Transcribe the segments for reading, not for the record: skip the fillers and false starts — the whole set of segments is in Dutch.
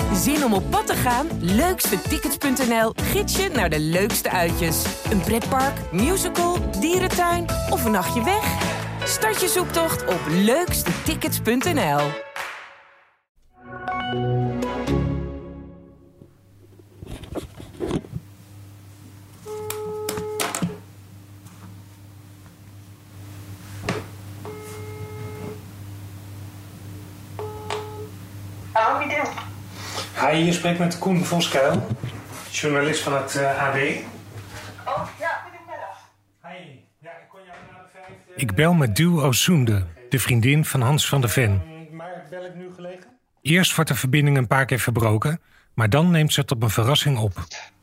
Zin om op pad te gaan? Leukstetickets.nl gids je naar de leukste uitjes. Een pretpark, musical, dierentuin of een nachtje weg? Start je zoektocht op leukstetickets.nl. Hi, je spreekt met Koen Voskuil, journalist van het AD. Oh, ja, goedemiddag. Hi, ja, ik kon jou na de 5... Ik bel met Duw Ozoende, de vriendin van Hans van de Ven. Maar bel ik nu gelegen? Eerst wordt de verbinding een paar keer verbroken, maar dan neemt ze het op een verrassing op.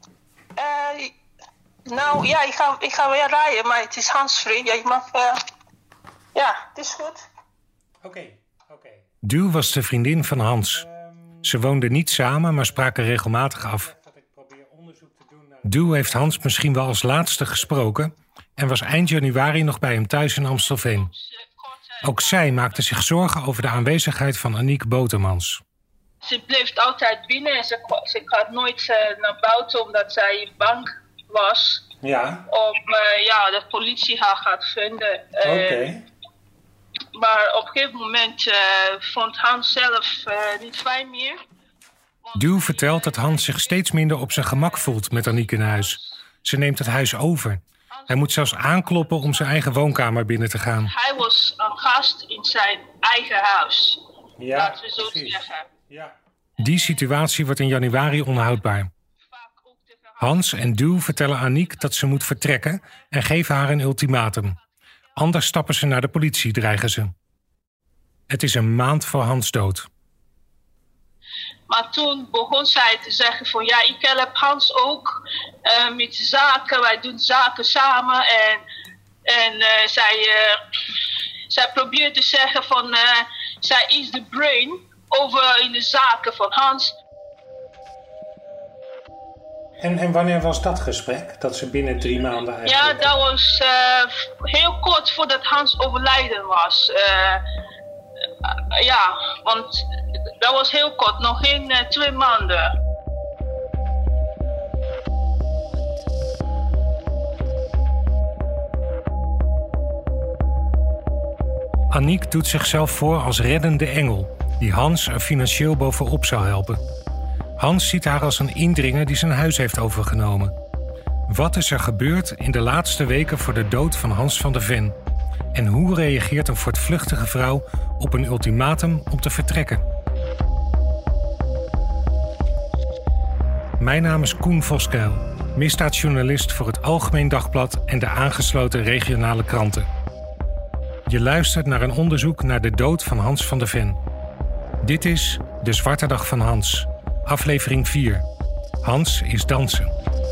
Nou, ja, ik ga weer rijden, maar het is Hans' vriend. Ja, je mag... Ja, het is goed. Oké. Duw was de vriendin van Hans. Ze woonden niet samen, maar spraken regelmatig af. Duw heeft Hans misschien wel als laatste gesproken en was eind januari nog bij hem thuis in Amstelveen. Ook zij maakte zich zorgen over de aanwezigheid van Aniek Botermans. Ze bleef altijd binnen en ze gaat nooit naar buiten omdat zij bang was. Ja. Dat de politie haar gaat vinden. Oké. Maar op een gegeven moment vond Hans zelf niet fijn meer. Duw vertelt dat Hans zich steeds minder op zijn gemak voelt met Aniek in huis. Ze neemt het huis over. Hij moet zelfs aankloppen om zijn eigen woonkamer binnen te gaan. Hij was een gast in zijn eigen huis. Ja, laten we zo zeggen. Ja. Die situatie wordt in januari onhoudbaar. Hans en Duw vertellen Aniek dat ze moet vertrekken en geven haar een ultimatum. Anders stappen ze naar de politie, dreigen ze. Het is een maand voor Hans dood. Maar toen begon zij te zeggen van ja, ik help Hans ook met zaken. Wij doen zaken samen. En zij probeert te zeggen van zij is de brain over in de zaken van Hans. En wanneer was dat gesprek? Dat ze binnen 3 maanden eigenlijk... Ja, dat was heel kort voordat Hans overlijden was. Want dat was heel kort, nog geen 2 maanden. Aniek doet zichzelf voor als reddende engel, die Hans er financieel bovenop zou helpen. Hans ziet haar als een indringer die zijn huis heeft overgenomen. Wat is er gebeurd in de laatste weken voor de dood van Hans van de Ven? En hoe reageert een voortvluchtige vrouw op een ultimatum om te vertrekken? Mijn naam is Koen Voskuil, misdaadjournalist voor het Algemeen Dagblad en de aangesloten regionale kranten. Je luistert naar een onderzoek naar de dood van Hans van de Ven. Dit is De Zwarte Dag van Hans, aflevering 4. Hans is dansen.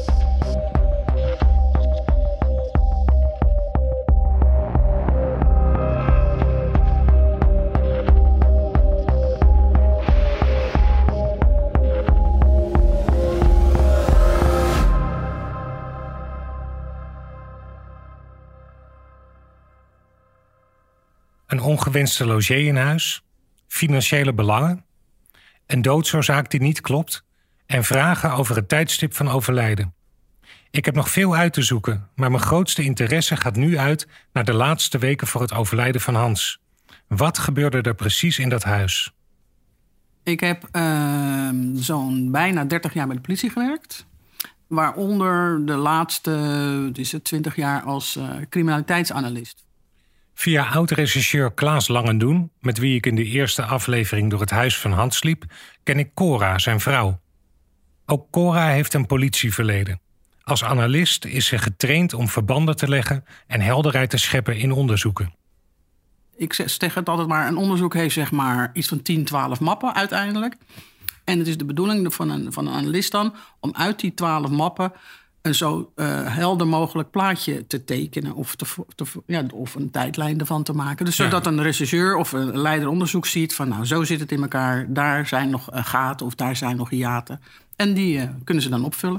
Een ongewenste logé in huis, financiële belangen, een doodsoorzaak die niet klopt en vragen over het tijdstip van overlijden. Ik heb nog veel uit te zoeken, maar mijn grootste interesse gaat nu uit naar de laatste weken voor het overlijden van Hans. Wat gebeurde er precies in dat huis? Ik heb zo'n bijna 30 jaar bij de politie gewerkt. Waaronder de laatste 20 jaar als criminaliteitsanalist. Via oud-rechercheur Klaas Langendoen, met wie ik in de eerste aflevering door het huis van Hans liep, ken ik Cora, zijn vrouw. Ook Cora heeft een politieverleden. Als analist is ze getraind om verbanden te leggen en helderheid te scheppen in onderzoeken. Ik zeg het altijd maar, een onderzoek heeft zeg maar iets van 10, 12 mappen uiteindelijk. En het is de bedoeling van een analist dan om uit die 12 mappen een zo helder mogelijk plaatje te tekenen of een tijdlijn ervan te maken. Dus zodat een rechercheur of een leider onderzoek ziet van nou, zo zit het in elkaar, daar zijn nog gaten of daar zijn nog hiaten. En die kunnen ze dan opvullen.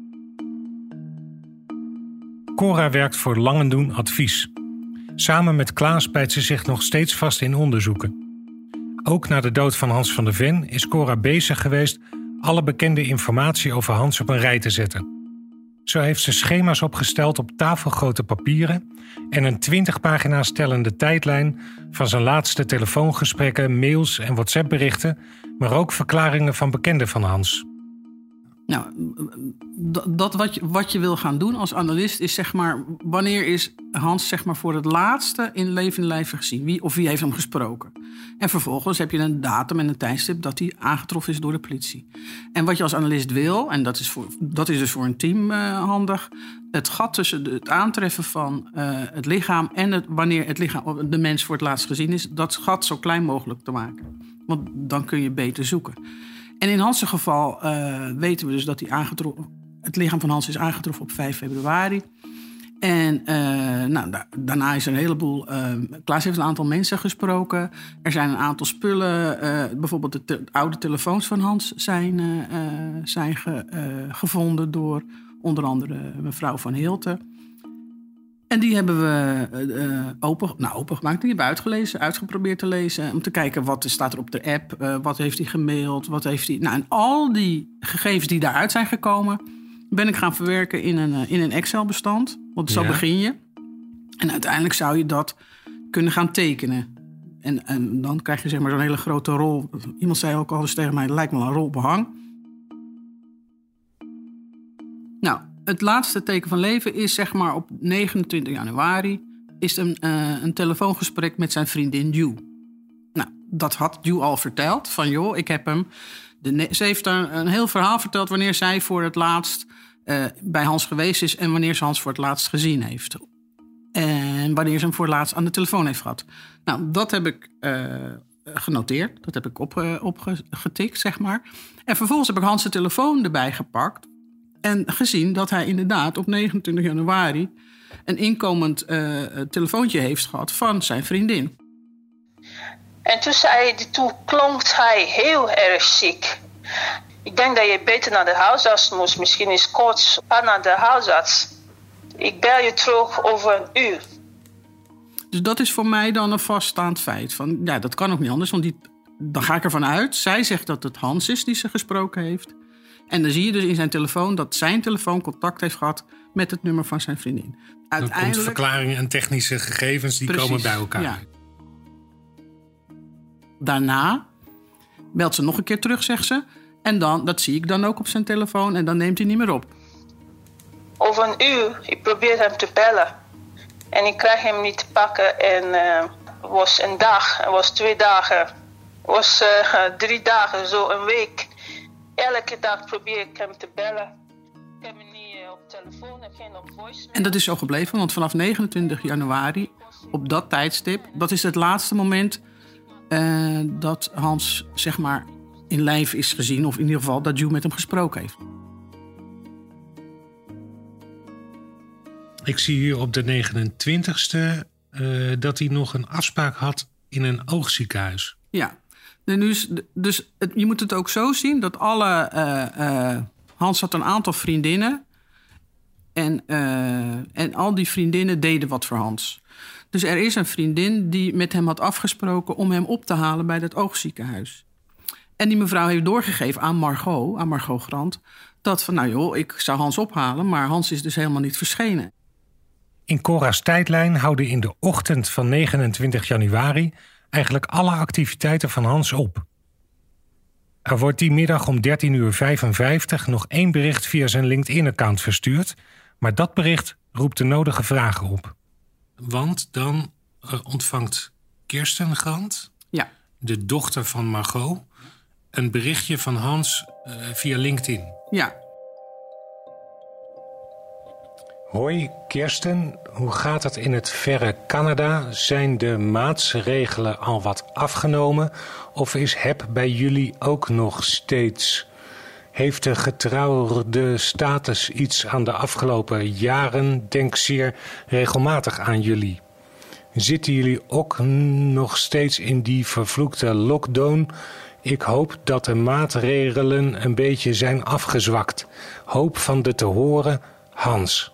Cora werkt voor Langendoen Advies. Samen met Klaas bijt ze zich nog steeds vast in onderzoeken. Ook na de dood van Hans van de Ven is Cora bezig geweest alle bekende informatie over Hans op een rij te zetten. Zo heeft ze schema's opgesteld op tafelgrote papieren en een 20 pagina's tellende tijdlijn van zijn laatste telefoongesprekken, mails en WhatsApp-berichten, maar ook verklaringen van bekenden van Hans. Nou, wat je wil gaan doen als analist is zeg maar, wanneer is Hans zeg maar voor het laatste in levende lijven gezien? Wie heeft hem gesproken? En vervolgens heb je een datum en een tijdstip dat hij aangetroffen is door de politie. En wat je als analist wil, en dat is dus voor een team handig, het gat tussen het aantreffen van het lichaam en wanneer het lichaam, de mens voor het laatst gezien is, dat gat zo klein mogelijk te maken. Want dan kun je beter zoeken. En in Hans' geval weten we dus dat het lichaam van Hans is aangetroffen op 5 februari. En daarna is er een heleboel... Klaas heeft een aantal mensen gesproken. Er zijn een aantal spullen. Bijvoorbeeld de oude telefoons van Hans zijn gevonden door onder andere mevrouw van Hilten. En die hebben we opengemaakt. Die hebben we uitgeprobeerd te lezen. Om te kijken wat staat er op de app. Wat heeft hij gemaild. Wat heeft hij... Nou, en al die gegevens die daaruit zijn gekomen, ben ik gaan verwerken in een Excel-bestand. Want zo begin je. En uiteindelijk zou je dat kunnen gaan tekenen. En dan krijg je zeg maar zo'n hele grote rol. Iemand zei ook al eens tegen mij, het lijkt wel een rol behang. Nou, het laatste teken van leven is zeg maar op 29 januari... is een telefoongesprek met zijn vriendin Ju. Nou, dat had Ju al verteld. Van joh, ik heb hem... Ze heeft een heel verhaal verteld wanneer zij voor het laatst bij Hans geweest is... en wanneer ze Hans voor het laatst gezien heeft. En wanneer ze hem voor het laatst aan de telefoon heeft gehad. Nou, dat heb ik genoteerd. Dat heb ik opgetikt, zeg maar. En vervolgens heb ik Hans' de telefoon erbij gepakt... en gezien dat hij inderdaad op 29 januari... een inkomend telefoontje heeft gehad van zijn vriendin. En toen klonk hij heel erg ziek. Ik denk dat je beter naar de huisarts moest. Misschien is koorts. Ga naar de huisarts. Ik bel je terug over een uur. Dus dat is voor mij dan een vaststaand feit. Van, ja, dat kan ook niet anders, want dan ga ik ervan uit. Zij zegt dat het Hans is die ze gesproken heeft. En dan zie je dus in zijn telefoon dat zijn telefoon contact heeft gehad met het nummer van zijn vriendin. Dan komt verklaringen en technische gegevens die komen bij elkaar. Ja. Daarna belt ze nog een keer terug, zegt ze. En dat zie ik dan ook op zijn telefoon en dan neemt hij niet meer op. Over een uur, ik probeer hem te bellen. En ik krijg hem niet te pakken. En het was een dag, het was 2 dagen. Het was 3 dagen, zo een week. Elke dag probeer ik hem te bellen. Ik heb hem niet op telefoon en geen op voicemail. En dat is zo gebleven, want vanaf 29 januari, op dat tijdstip... dat is het laatste moment dat Hans, zeg maar, in lijf is gezien. Of in ieder geval dat Ju met hem gesproken heeft. Ik zie hier op de 29e dat hij nog een afspraak had in een oogziekenhuis. Ja, dus je moet het ook zo zien dat Hans had een aantal vriendinnen. En al die vriendinnen deden wat voor Hans. Dus er is een vriendin die met hem had afgesproken om hem op te halen bij dat oogziekenhuis. En die mevrouw heeft doorgegeven aan Margot Grant, dat van nou joh, ik zou Hans ophalen, maar Hans is dus helemaal niet verschenen. In Cora's tijdlijn houden in de ochtend van 29 januari eigenlijk alle activiteiten van Hans op. Er wordt die middag om 13:55 nog 1 bericht via zijn LinkedIn-account verstuurd, maar dat bericht roept de nodige vragen op. Want dan ontvangt Kirsten Grant, de dochter van Margot, een berichtje van Hans via LinkedIn. Ja. Hoi Kirsten, hoe gaat het in het verre Canada? Zijn de maatregelen al wat afgenomen? Of is HEP bij jullie ook nog steeds? Heeft de getrouwde status iets aan de afgelopen jaren? Denk zeer regelmatig aan jullie. Zitten jullie ook nog steeds in die vervloekte lockdown? Ik hoop dat de maatregelen een beetje zijn afgezwakt. Hoop van de te horen, Hans.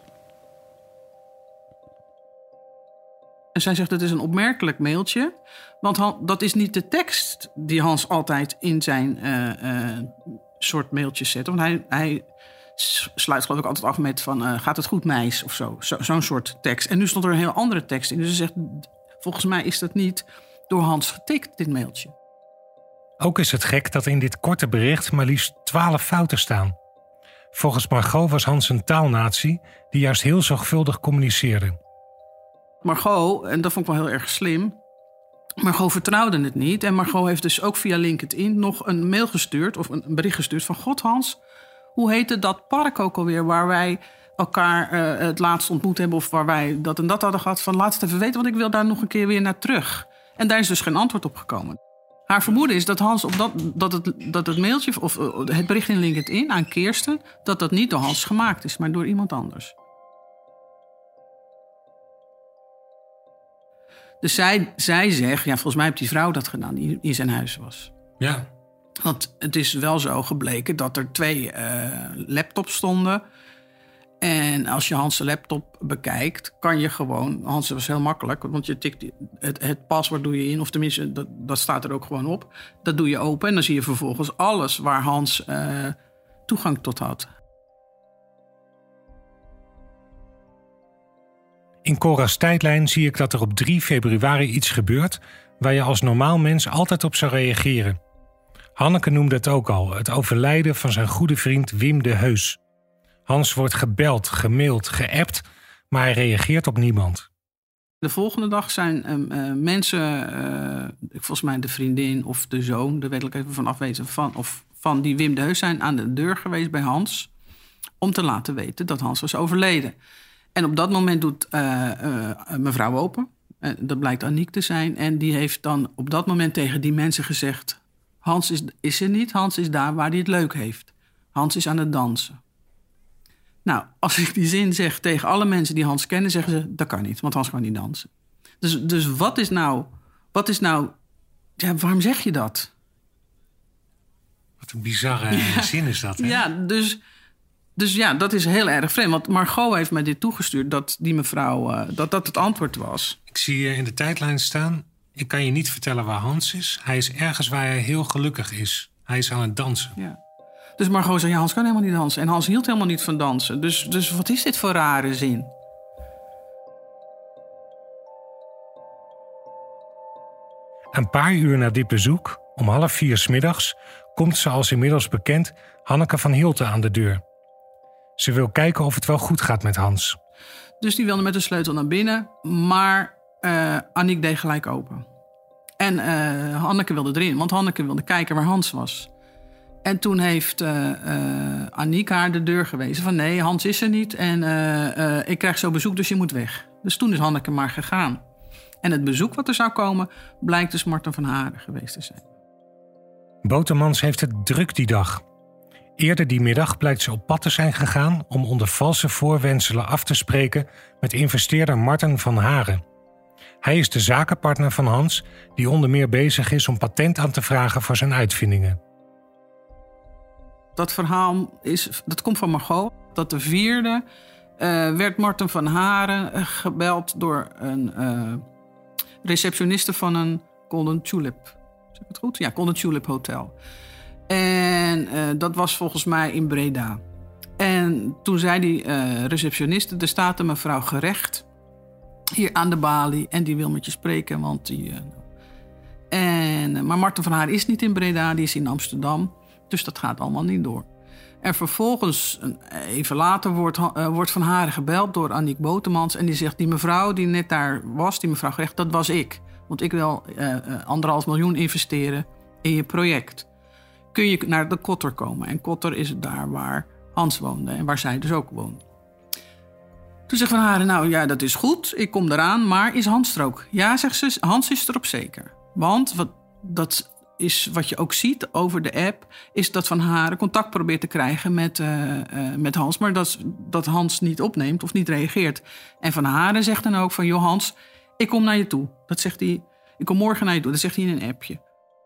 En zij zegt, het is een opmerkelijk mailtje. Want dat is niet de tekst die Hans altijd in zijn soort mailtjes zetten. Want hij sluit geloof ik altijd af met van... gaat het goed, meis? Of zo. Zo'n soort tekst. En nu stond er een heel andere tekst in. Dus hij zegt, volgens mij is dat niet door Hans getikt, dit mailtje. Ook is het gek dat in dit korte bericht maar liefst 12 fouten staan. Volgens Margot was Hans een taalnatie die juist heel zorgvuldig communiceerde. Margot, en dat vond ik wel heel erg slim... Margot vertrouwde het niet. En Margot heeft dus ook via LinkedIn nog een mail gestuurd... of een bericht gestuurd van... God Hans, hoe heette dat park ook alweer... waar wij elkaar het laatst ontmoet hebben... of waar wij dat en dat hadden gehad... van laat het even weten, want ik wil daar nog een keer weer naar terug. En daar is dus geen antwoord op gekomen. Haar vermoeden is dat Hans op dat het mailtje... of het bericht in LinkedIn aan Kirsten... dat niet door Hans gemaakt is, maar door iemand anders. Dus zij zegt, ja, volgens mij heeft die vrouw dat gedaan die in zijn huis was. Ja. Want het is wel zo gebleken dat er 2 laptops stonden. En als je Hans' laptop bekijkt, kan je gewoon... Hans was heel makkelijk, want je tikt het paswoord doe je in... of tenminste, dat staat er ook gewoon op. Dat doe je open en dan zie je vervolgens alles waar Hans toegang tot had. In Cora's tijdlijn zie ik dat er op 3 februari iets gebeurt... waar je als normaal mens altijd op zou reageren. Hanneke noemde het ook al, het overlijden van zijn goede vriend Wim de Heus. Hans wordt gebeld, gemaild, geappt, maar hij reageert op niemand. De volgende dag zijn mensen, volgens mij de vriendin of de zoon... daar weet ik even van afwezen, van die Wim de Heus zijn aan de deur geweest bij Hans... om te laten weten dat Hans was overleden. En op dat moment doet mevrouw open. Dat blijkt Aniek te zijn. En die heeft dan op dat moment tegen die mensen gezegd... Hans is er niet, Hans is daar waar hij het leuk heeft. Hans is aan het dansen. Nou, als ik die zin zeg tegen alle mensen die Hans kennen... zeggen ze, dat kan niet, want Hans kan niet dansen. Dus wat is nou... Ja, waarom zeg je dat? Wat een bizarre zin is dat, hè? Ja, dus ja, dat is heel erg vreemd. Want Margot heeft mij dit toegestuurd, dat die mevrouw... dat het antwoord was. Ik zie in de tijdlijn staan... Ik kan je niet vertellen waar Hans is. Hij is ergens waar hij heel gelukkig is. Hij is aan het dansen. Ja. Dus Margot zei, ja, Hans kan helemaal niet dansen. En Hans hield helemaal niet van dansen. Dus wat is dit voor rare zin? Een paar uur na dit bezoek, om 3:30 's, komt zoals inmiddels bekend Hanneke van Hilten aan de deur. Ze wil kijken of het wel goed gaat met Hans. Dus die wilde met de sleutel naar binnen, maar Aniek deed gelijk open. En Hanneke wilde erin, want Hanneke wilde kijken waar Hans was. En toen heeft Aniek haar de deur gewezen van nee, Hans is er niet en ik krijg zo bezoek, dus je moet weg. Dus toen is Hanneke maar gegaan. En het bezoek wat er zou komen, blijkt dus Marten van Haren geweest te zijn. Botermans heeft het druk die dag. Eerder die middag blijkt ze op pad te zijn gegaan om onder valse voorwendselen af te spreken met investeerder Marten van Haren. Hij is de zakenpartner van Hans, die onder meer bezig is om patent aan te vragen voor zijn uitvindingen. Dat verhaal dat komt van Margot. Dat de 4e werd Marten van Haren gebeld door een receptioniste van een Golden Tulip. Zeg ik het goed? Ja, Golden Tulip Hotel. En dat was volgens mij in Breda. En toen zei die receptioniste, er staat een mevrouw Gerecht hier aan de balie en die wil met je spreken, want maar Marten van Haren is niet in Breda, die is in Amsterdam. Dus dat gaat allemaal niet door. En vervolgens, even later, wordt Van Haren gebeld door Aniek Botermans. En die zegt, die mevrouw die net daar was, die mevrouw Gerecht, dat was ik. Want ik wil 1,5 miljoen investeren in je project. Kun je naar de Kotter komen? En Kotter is daar waar Hans woonde en waar zij dus ook woonde. Toen zegt Van Haren, nou ja, dat is goed, ik kom eraan, maar is Hans er ook? Ja, zegt ze, Hans is erop zeker. Want wat je ook ziet over de app, is dat Van Haren contact probeert te krijgen met Hans, maar dat Hans niet opneemt of niet reageert. En Van Haren zegt dan ook van, joh Hans, ik kom naar je toe. Dat zegt hij, ik kom morgen naar je toe. Dat zegt hij in een appje.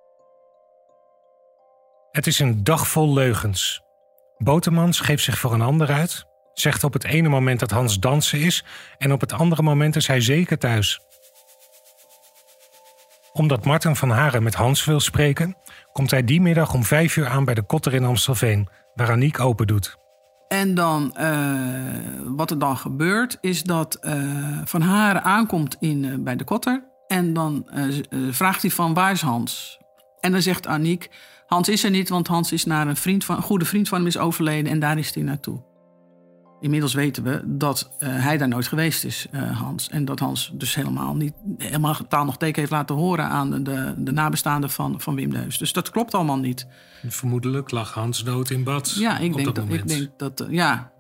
Het is een dag vol leugens. Botermans geeft zich voor een ander uit, zegt op het ene moment dat Hans dansen is en op het andere moment is hij zeker thuis. Omdat Marten van Haren met Hans wil spreken, komt hij die middag om 5 uur aan bij de Kotter in Amstelveen, waar Aniek open doet. En dan, wat er dan gebeurt, is dat Van Haren aankomt bij de Kotter. En dan vraagt hij van, waar is Hans? En dan zegt Aniek, Hans is er niet, want Hans is naar een goede vriend van hem is overleden en daar is hij naartoe. Inmiddels weten we dat hij daar nooit geweest is, Hans. En dat Hans dus helemaal taal nog teken heeft laten horen aan de nabestaanden van Wim de Heus. Dus dat klopt allemaal niet. Vermoedelijk lag Hans dood in bad. Ja, ik denk dat. Ja.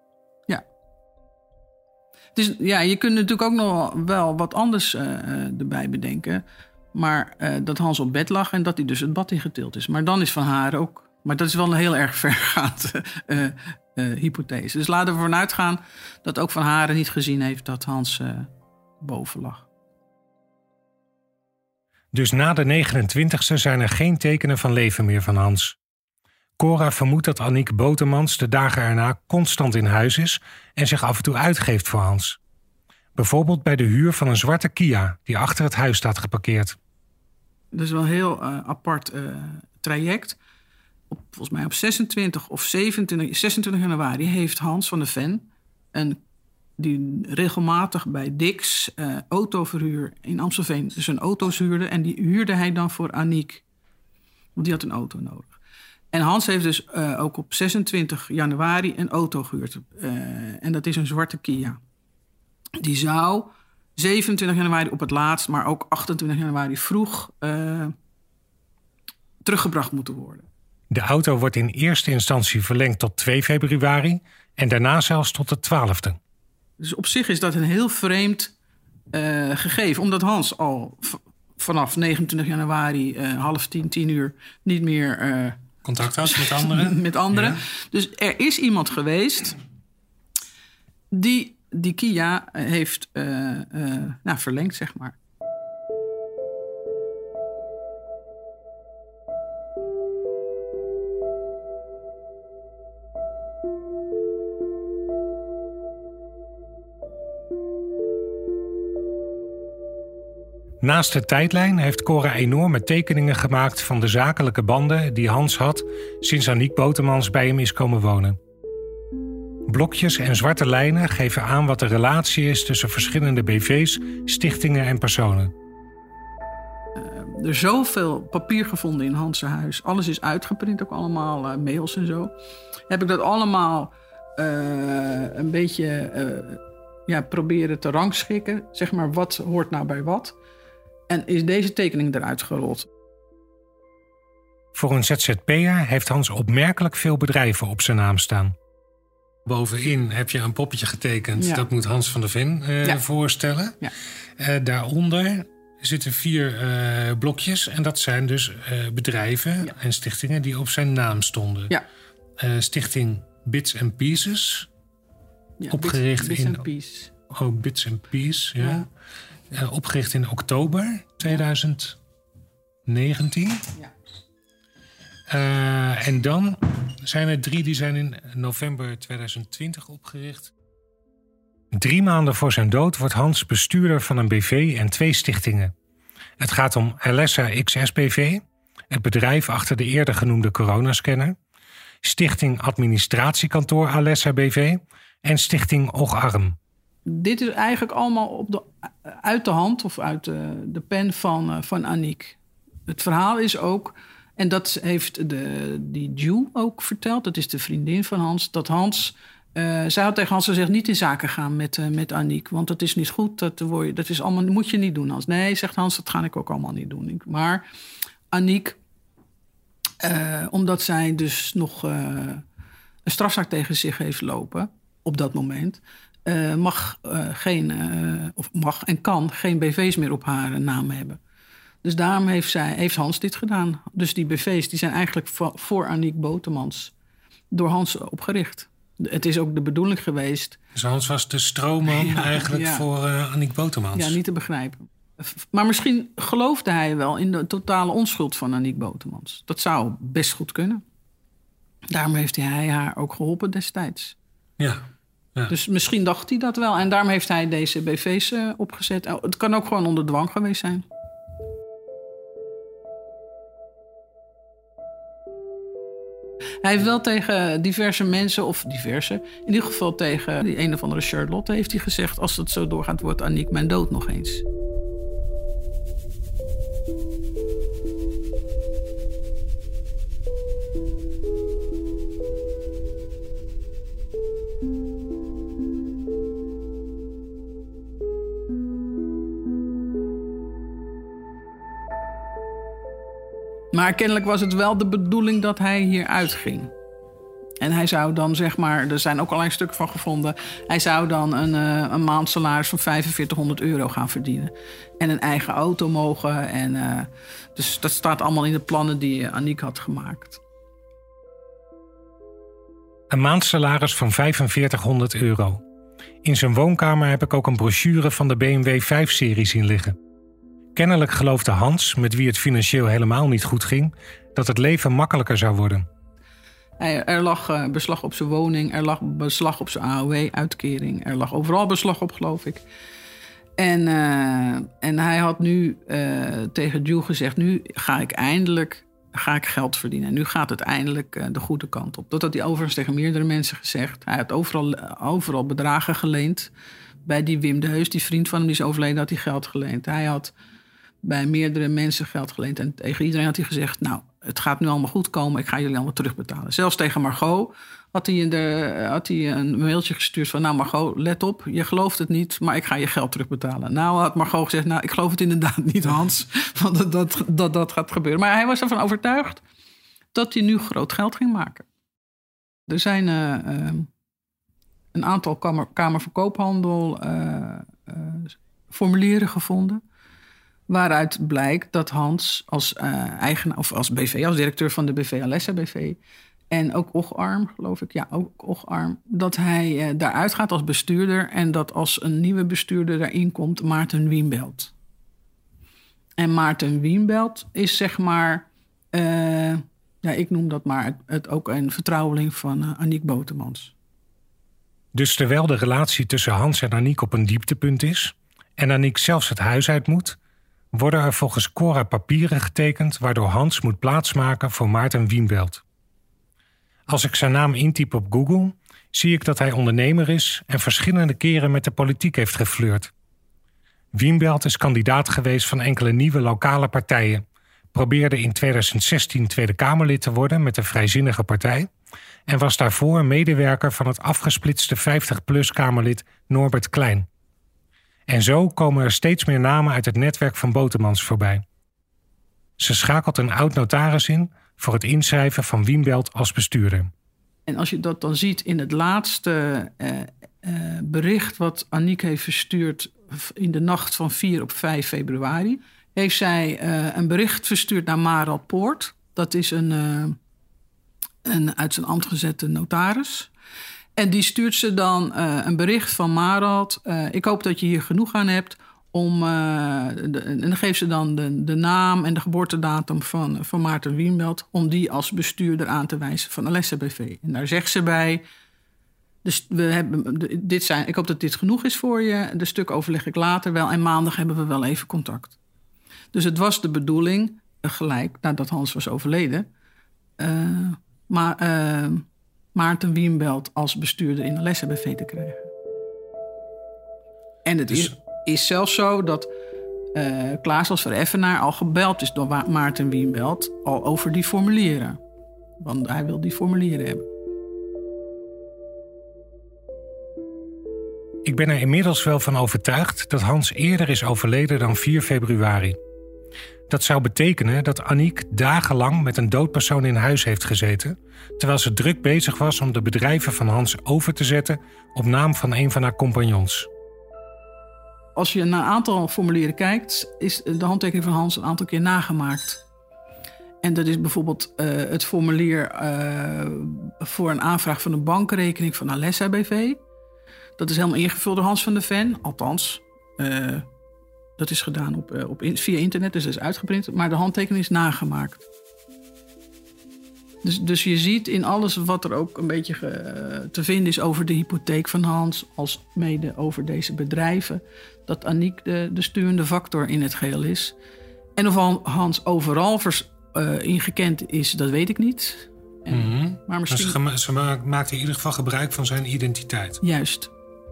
Dus ja, je kunt natuurlijk ook nog wel wat anders erbij bedenken. Maar dat Hans op bed lag en dat hij dus het bad ingetild is. Maar dan is Van Haren ook. Maar dat is wel een heel erg vergaande hypothese. Dus laten we ervan uitgaan dat ook Van Haren niet gezien heeft dat Hans boven lag. Dus na de 29e zijn er geen tekenen van leven meer van Hans. Cora vermoedt dat Aniek Botemans de dagen erna constant in huis is en zich af en toe uitgeeft voor Hans. Bijvoorbeeld bij de huur van een zwarte Kia die achter het huis staat geparkeerd. Dat is wel een heel apart traject. Volgens mij op 26 januari heeft Hans van de Ven, die regelmatig bij Dix autoverhuur in Amstelveen zijn auto's huurde. En die huurde hij dan voor Aniek. Want die had een auto nodig. En Hans heeft dus ook op 26 januari een auto gehuurd. En dat is een zwarte Kia. Die zou 27 januari op het laatst, maar ook 28 januari vroeg teruggebracht moeten worden. De auto wordt in eerste instantie verlengd tot 2 februari en daarna zelfs tot de 12e. Dus op zich is dat een heel vreemd gegeven. Omdat Hans al vanaf 29 januari 9:30, 10:00 niet meer contact had met anderen. met anderen. Ja. Dus er is iemand geweest die Kia heeft verlengd, zeg maar. Naast de tijdlijn heeft Cora enorme tekeningen gemaakt van de zakelijke banden die Hans had sinds Aniek Botemans bij hem is komen wonen. Blokjes en zwarte lijnen geven aan wat de relatie is tussen verschillende BV's, stichtingen en personen. Er is zoveel papier gevonden in Hans' huis. Alles is uitgeprint, ook allemaal mails en zo. Heb ik dat allemaal een beetje proberen te rangschikken. Zeg maar, wat hoort nou bij wat? En is deze tekening eruit gerold. Voor een ZZP'er heeft Hans opmerkelijk veel bedrijven op zijn naam staan. Bovenin heb je een poppetje getekend. Ja. Dat moet Hans van der Ven voorstellen. Ja. Daaronder zitten 4 blokjes. En dat zijn dus bedrijven en stichtingen die op zijn naam stonden. Ja. Stichting Bits and Pieces. Ja, opgericht Bits in... and Peace. Oh, Bits and Peace, ja. Opgericht in oktober 2019. Ja. En dan zijn er 3 die zijn in november 2020 opgericht. 3 maanden voor zijn dood wordt Hans bestuurder van een BV en 2 stichtingen. Het gaat om Alessa XS BV, het bedrijf achter de eerder genoemde coronascanner, Stichting Administratiekantoor Alessa BV en Stichting Ocharm. Dit is eigenlijk allemaal uit de hand of uit de pen van Aniek. Het verhaal is ook, en dat heeft die Jew ook verteld, dat is de vriendin van Hans, dat Hans... zij had tegen Hans gezegd, niet in zaken gaan met Aniek. Want dat is niet goed, dat is allemaal, moet je niet doen, Hans. Nee, zegt Hans, dat ga ik ook allemaal niet doen. Maar Aniek, omdat zij dus nog een strafzaak tegen zich heeft lopen op dat moment... mag en kan geen BV's meer op haar naam hebben. Dus daarom heeft Hans dit gedaan. Dus die BV's die zijn eigenlijk voor Aniek Botemans door Hans opgericht. Het is ook de bedoeling geweest... Dus Hans was de stroomman eigenlijk voor Aniek Botemans. Ja, niet te begrijpen. Maar misschien geloofde hij wel in de totale onschuld van Aniek Botemans. Dat zou best goed kunnen. Daarom heeft hij haar ook geholpen destijds. Ja. Ja. Dus misschien dacht hij dat wel. En daarom heeft hij deze BV's opgezet. Het kan ook gewoon onder dwang geweest zijn. Hij heeft wel tegen diverse mensen, in ieder geval tegen die een of andere Charlotte, heeft hij gezegd: als het zo doorgaat, wordt Aniek mijn dood nog eens. Maar kennelijk was het wel de bedoeling dat hij hier uitging. En hij zou dan, zeg maar, er zijn ook allerlei stukken van gevonden. Hij zou dan een maandsalaris van €4500 gaan verdienen. En een eigen auto mogen. Dus dat staat allemaal in de plannen die Aniek had gemaakt. Een maandsalaris van €4500. In zijn woonkamer heb ik ook een brochure van de BMW 5-serie zien liggen. Kennelijk geloofde Hans, met wie het financieel helemaal niet goed ging, dat het leven makkelijker zou worden. Er lag beslag op zijn woning, er lag beslag op zijn AOW-uitkering. Er lag overal beslag op, geloof ik. En hij had nu tegen Jules gezegd: nu ga ik geld verdienen. En nu gaat het eindelijk de goede kant op. Dat had hij overigens tegen meerdere mensen gezegd. Hij had overal bedragen geleend. Bij die Wim de Heus, die vriend van hem die is overleden, had hij geld geleend. Hij had bij meerdere mensen geld geleend. En tegen iedereen had hij gezegd: nou, het gaat nu allemaal goed komen. Ik ga jullie allemaal terugbetalen. Zelfs tegen Margot had hij een mailtje gestuurd van: nou Margot, let op, je gelooft het niet, maar ik ga je geld terugbetalen. Nou had Margot gezegd: nou, ik geloof het inderdaad niet, Hans, want dat gaat gebeuren. Maar hij was ervan overtuigd dat hij nu groot geld ging maken. Er zijn een aantal Kamer van Koophandel formulieren gevonden, waaruit blijkt dat Hans als eigenaar of als BV, als directeur van de BV Alessa BV en ook Ocharm, geloof ik, ja, ook Ocharm, dat hij daaruit gaat als bestuurder en dat als een nieuwe bestuurder daarin komt Maarten Wienbelt. En Maarten Wienbelt is, zeg maar, ik noem dat maar het ook een vertrouweling van Aniek Botermans. Dus terwijl de relatie tussen Hans en Aniek op een dieptepunt is en Aniek zelfs het huis uit moet, worden er volgens Cora papieren getekend waardoor Hans moet plaatsmaken voor Maarten Wienbelt. Als ik zijn naam intyp op Google, zie ik dat hij ondernemer is en verschillende keren met de politiek heeft geflirt. Wienbelt is kandidaat geweest van enkele nieuwe lokale partijen, probeerde in 2016 Tweede Kamerlid te worden met de Vrijzinnige Partij en was daarvoor medewerker van het afgesplitste 50PLUS Kamerlid Norbert Klein. En zo komen er steeds meer namen uit het netwerk van Botermans voorbij. Ze schakelt een oud-notaris in voor het inschrijven van Wienbelt als bestuurder. En als je dat dan ziet in het laatste bericht wat Aniek heeft verstuurd in de nacht van 4 op 5 februari... heeft zij een bericht verstuurd naar Marald Poort. Dat is een uit zijn ambt gezette notaris. En die stuurt ze dan een bericht van Marald. Ik hoop dat je hier genoeg aan hebt. En dan geeft ze dan de naam en de geboortedatum van Maarten Wienbelt, om die als bestuurder aan te wijzen van Alessa BV. En daar zegt ze bij: dus ik hoop dat dit genoeg is voor je. De stuk overleg ik later wel. En maandag hebben we wel even contact. Dus het was de bedoeling, gelijk nadat Hans was overleden, Maarten Wienbelt als bestuurder in Alessa BV te krijgen. En het is zelfs zo dat Klaas als vereffenaar al gebeld is door Maarten Wienbelt al over die formulieren. Want hij wil die formulieren hebben. Ik ben er inmiddels wel van overtuigd dat Hans eerder is overleden dan 4 februari. Dat zou betekenen dat Aniek dagenlang met een dood persoon in huis heeft gezeten, terwijl ze druk bezig was om de bedrijven van Hans over te zetten op naam van een van haar compagnons. Als je naar een aantal formulieren kijkt, is de handtekening van Hans een aantal keer nagemaakt. En dat is bijvoorbeeld het formulier voor een aanvraag van een bankrekening van Alessa BV. Dat is helemaal ingevuld door Hans van der Ven. Althans, dat is gedaan via internet, dus dat is uitgeprint. Maar de handtekening is nagemaakt. Dus je ziet in alles wat er ook een beetje te vinden is over de hypotheek van Hans, als mede over deze bedrijven, dat Aniek de sturende factor in het geheel is. En of Hans overal ingekend is, dat weet ik niet. Maar misschien... Ze maakte in ieder geval gebruik van zijn identiteit. Juist.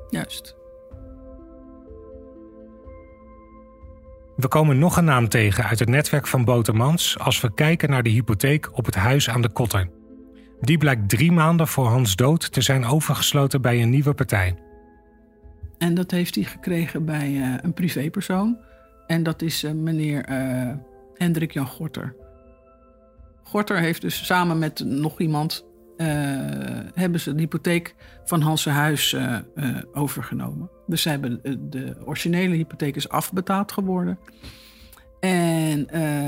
We komen nog een naam tegen uit het netwerk van Botermans als we kijken naar de hypotheek op het huis aan de Kotter. Die blijkt 3 maanden voor Hans' dood te zijn overgesloten bij een nieuwe partij. En dat heeft hij gekregen bij een privépersoon. En dat is meneer Hendrik Jan Gorter. Gorter heeft dus samen met nog iemand... hebben ze de hypotheek van Hans' huis overgenomen. Dus ze hebben de originele hypotheek is afbetaald geworden. En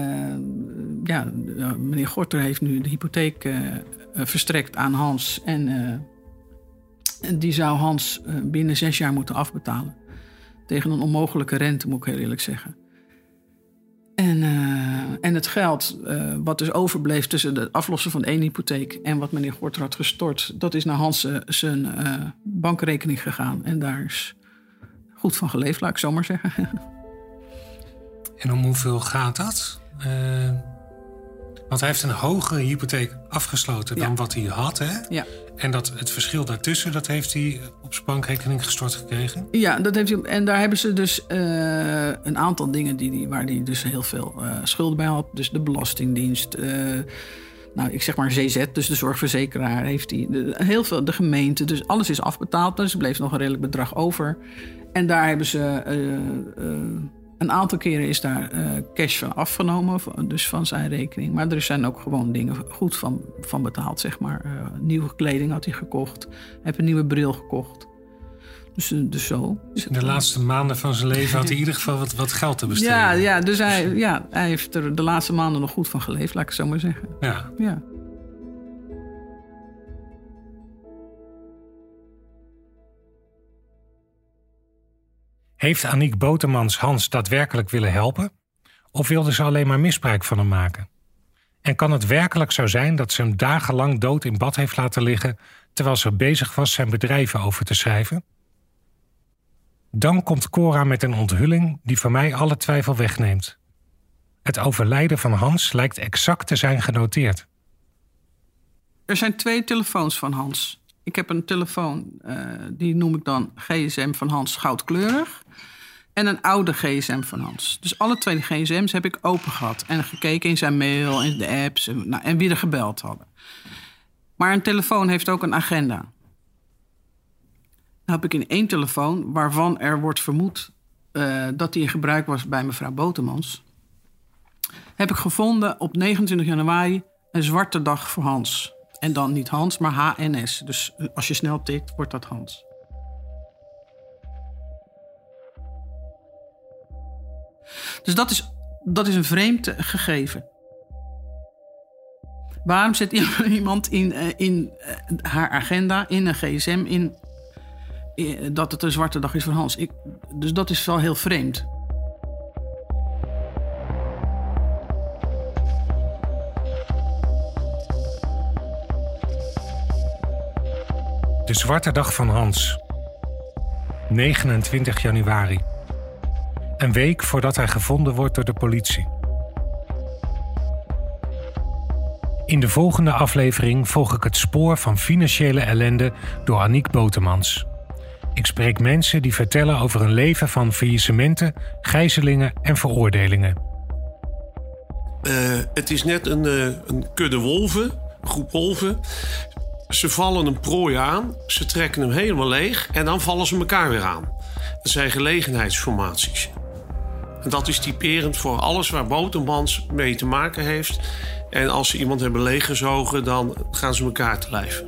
meneer Gorter heeft nu de hypotheek verstrekt aan Hans. En die zou Hans binnen 6 jaar moeten afbetalen. Tegen een onmogelijke rente, moet ik heel eerlijk zeggen. En het geld wat dus overbleef tussen het aflossen van 1 hypotheek... en wat meneer Gorter had gestort... dat is naar Hans zijn bankrekening gegaan. En daar is goed van geleefd, laat ik zo maar zeggen. En om hoeveel gaat dat? Want hij heeft een hogere hypotheek afgesloten dan wat hij had, hè? Ja. En het verschil daartussen, dat heeft hij op zijn bankrekening gestort gekregen? Ja, dat heeft hij. En daar hebben ze dus een aantal dingen waar hij dus heel veel schulden bij had. Dus de Belastingdienst, ik zeg maar CZ, dus de zorgverzekeraar heeft hij. Heel veel, de gemeente, dus alles is afbetaald. Dus er bleef nog een redelijk bedrag over. En daar hebben ze... een aantal keren is daar cash van afgenomen, dus van zijn rekening. Maar er zijn ook gewoon dingen goed van betaald, zeg maar. Nieuwe kleding had hij gekocht. Heb een nieuwe bril gekocht. Dus zo. Dus in de laatste maanden van zijn leven had hij in ieder geval wat geld te besteden. Ja, dus hij heeft er de laatste maanden nog goed van geleefd, laat ik het zo maar zeggen. Ja. Heeft Aniek Botermans Hans daadwerkelijk willen helpen? Of wilde ze alleen maar misbruik van hem maken? En kan het werkelijk zo zijn dat ze hem dagenlang dood in bad heeft laten liggen... terwijl ze bezig was zijn bedrijven over te schrijven? Dan komt Cora met een onthulling die voor mij alle twijfel wegneemt. Het overlijden van Hans lijkt exact te zijn genoteerd. Er zijn 2 telefoons van Hans. Ik heb een telefoon, die noem ik dan gsm van Hans goudkleurig. En een oude gsm van Hans. Dus alle 2 gsm's heb ik open gehad. En gekeken in zijn mail, in de apps en wie er gebeld hadden. Maar een telefoon heeft ook een agenda. Dan heb ik in 1 telefoon, waarvan er wordt vermoed dat die in gebruik was bij mevrouw Botermans... heb ik gevonden op 29 januari een zwarte dag voor Hans... En dan niet Hans, maar HNS. Dus als je snel tikt, wordt dat Hans. Dus dat is een vreemd gegeven. Waarom zet iemand in haar agenda, in een gsm... dat het een zwarte dag is voor Hans? Dus dat is wel heel vreemd. De zwarte dag van Hans. 29 januari. Een week voordat hij gevonden wordt door de politie. In de volgende aflevering volg ik het spoor van financiële ellende door Aniek Botermans. Ik spreek mensen die vertellen over een leven van faillissementen, gijzelingen en veroordelingen. Het is net een kudde wolven, een groep wolven. Ze vallen een prooi aan, ze trekken hem helemaal leeg en dan vallen ze elkaar weer aan. Dat zijn gelegenheidsformaties. En dat is typerend voor alles waar Botermans mee te maken heeft. En als ze iemand hebben leeggezogen, dan gaan ze elkaar te lijf.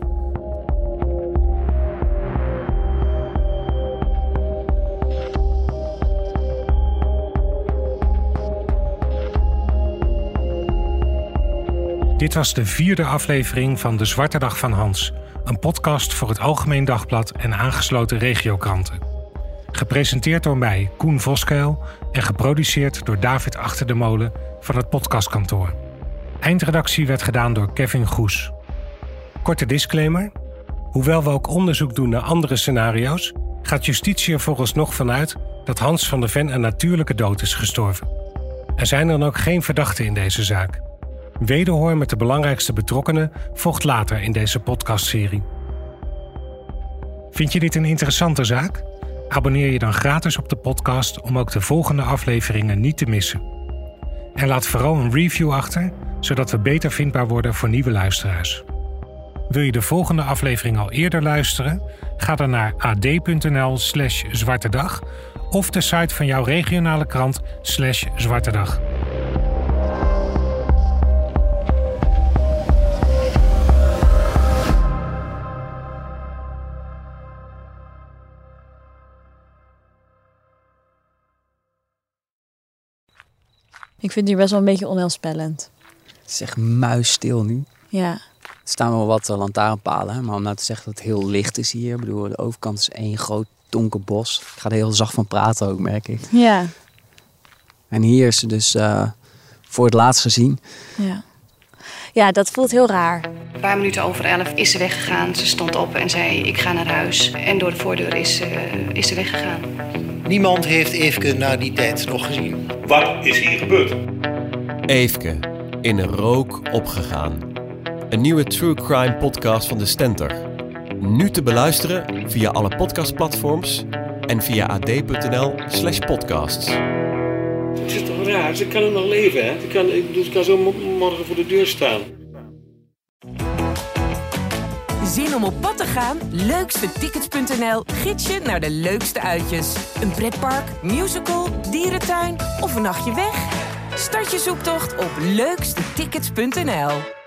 Dit was de 4e aflevering van De Zwarte Dag van Hans. Een podcast voor het Algemeen Dagblad en aangesloten regiokranten. Gepresenteerd door mij, Koen Voskuil, en geproduceerd door David Achter de Molen van het podcastkantoor. Eindredactie werd gedaan door Kevin Goes. Korte disclaimer. Hoewel we ook onderzoek doen naar andere scenario's, gaat justitie er vooralsnog vanuit dat Hans van der Ven een natuurlijke dood is gestorven. Er zijn dan ook geen verdachten in deze zaak. Wederhoor met de belangrijkste betrokkenen volgt later in deze podcastserie. Vind je dit een interessante zaak? Abonneer je dan gratis op de podcast om ook de volgende afleveringen niet te missen. En laat vooral een review achter, zodat we beter vindbaar worden voor nieuwe luisteraars. Wil je de volgende aflevering al eerder luisteren? Ga dan naar ad.nl/zwartedag of de site van jouw regionale krant /zwartedag. Ik vind het hier best wel een beetje onheilspellend. Het is echt muisstil nu. Ja. Er staan wel wat lantaarnpalen, maar om nou te zeggen dat het heel licht is hier. Ik bedoel, de overkant is één groot donker bos. Ik ga er heel zacht van praten ook, merk ik. Ja. En hier is ze dus voor het laatst gezien. Ja. Ja, dat voelt heel raar. Een paar minuten over 11 is ze weggegaan. Ze stond op en zei, ik ga naar huis. En door de voordeur is ze weggegaan. Niemand heeft Eefke na die tijd nog gezien. Wat is hier gebeurd? Eefke, in rook opgegaan. Een nieuwe True Crime podcast van De Stentor. Nu te beluisteren via alle podcastplatforms en via ad.nl/podcasts. Het is toch raar? Ze kan nog leven, hè? Ze kan zo morgen voor de deur staan. Zin om op pad te gaan? Leukstetickets.nl gids je naar de leukste uitjes. Een pretpark, musical, dierentuin of een nachtje weg? Start je zoektocht op leukstetickets.nl.